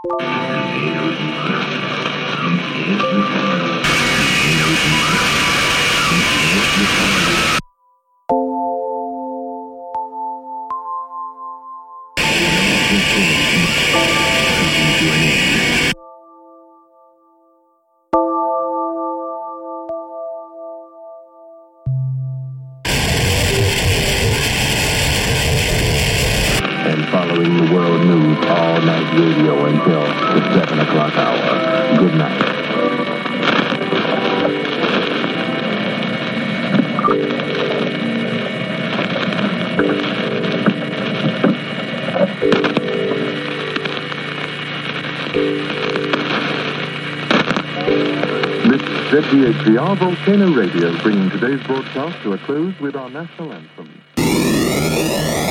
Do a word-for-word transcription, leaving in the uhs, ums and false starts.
Following the world news all night radio until the seven o'clock hour. Good night. This is Z D H B R Volcano Radio, bringing today's broadcast to a close with our national anthem.